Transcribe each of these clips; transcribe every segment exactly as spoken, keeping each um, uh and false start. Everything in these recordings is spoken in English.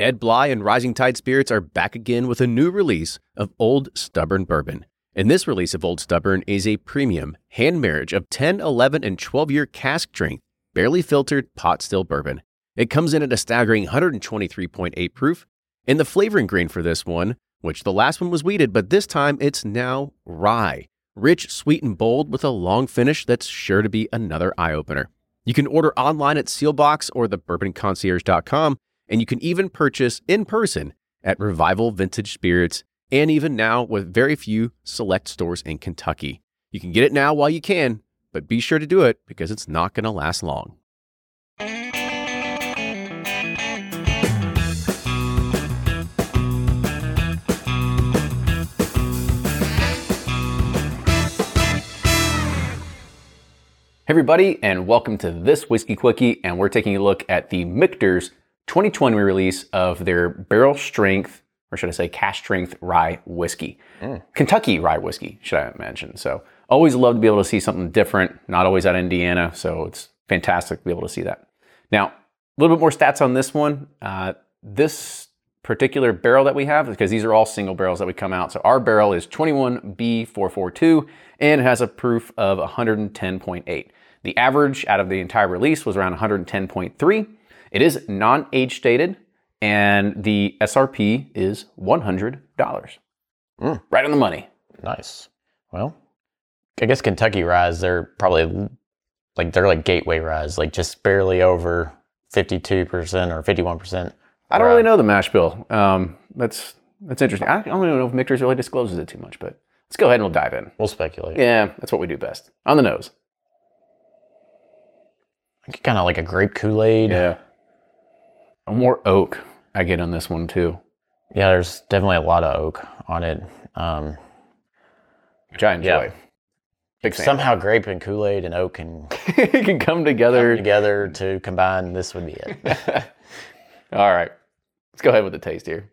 Ed Bly and Rising Tide Spirits are back again with a new release of Old Stubborn Bourbon. And this release of Old Stubborn is a premium hand marriage of ten, eleven, and twelve-year cask strength, barely filtered pot still bourbon. It comes in at a staggering one twenty-three point eight proof, and the flavoring grain for this one, which the last one was wheated, but this time it's now rye. Rich, sweet, and bold with a long finish that's sure to be another eye-opener. You can order online at Sealbox or the bourbon concierge dot com, and you can even purchase in person at Revival Vintage Spirits, and even now with very few select stores in Kentucky. You can get it now while you can, but be sure to do it because it's not going to last long. Hey everybody, and welcome to this Whiskey Quickie, and we're taking a look at the Michter's twenty twenty release of their barrel strength, or should I say cask strength rye whiskey. Mm. Kentucky rye whiskey, should I mention. So always love to be able to see something different, not always out of Indiana, so it's fantastic to be able to see that. Now, a little bit more stats on this one. Uh, this particular barrel that we have, because these are all single barrels that we come out. So our barrel is twenty-one B four forty-two, and it has a proof of one ten point eight. The average out of the entire release was around one ten point three. It is non-age stated, and the S R P is one hundred dollars. Mm. Right on the money. Nice. Well, I guess Kentucky ryes, they're probably like, they're like gateway ryes, like just barely over fifty-two percent or fifty-one percent. I don't really know the mash bill. Um, that's that's interesting. I don't even know if Michter's really discloses it too much, but let's go ahead and we'll dive in. We'll speculate. Yeah, that's what we do best. On the nose. Kind of like a grape Kool-Aid. Yeah. More oak I get on this one too. Yeah, there's definitely a lot of oak on it. Um, Which I enjoy. Yeah. Big fan. Somehow grape and Kool-Aid and oak can, can come together. Come together to combine. This would be it. All right. Let's go ahead with the taste here.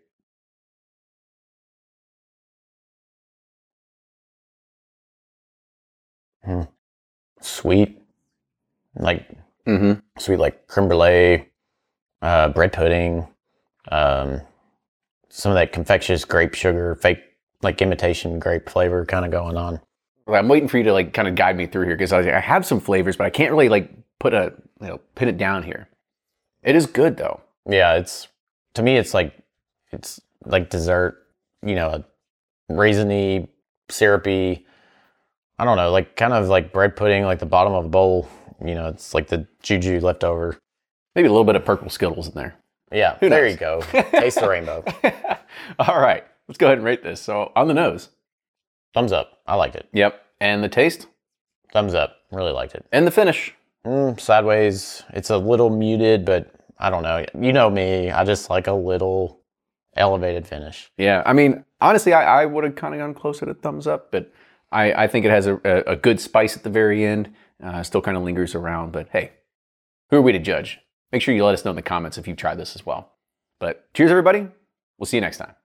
Mm. Sweet. Like, mm-hmm. Sweet like creme brulee, uh, bread pudding, um, some of that confectious grape sugar, fake like imitation grape flavor kind of going on. Well, I'm waiting for you to like kind of guide me through here because I, I have some flavors, but I can't really like put a, you know, pin it down here. It is good though. Yeah, it's, to me, it's like, it's like dessert, you know, raisiny, syrupy, I don't know, like kind of like bread pudding, like the bottom of a bowl. You know, it's like the juju left over. Maybe a little bit of purple Skittles in there. Yeah, Who there knows? you go. Taste the rainbow. All right, let's go ahead and rate this. So on the nose. Thumbs up. I liked it. Yep. And the taste? Thumbs up. Really liked it. And the finish? Mm, sideways. It's a little muted, but I don't know. You know me. I just like a little elevated finish. Yeah. I mean, honestly, I, I would have kind of gone closer to thumbs up, but I, I think it has a, a, a good spice at the very end. Uh, still kind of lingers around, but hey, who are we to judge? Make sure you let us know in the comments if you've tried this as well. But cheers, everybody. We'll see you next time.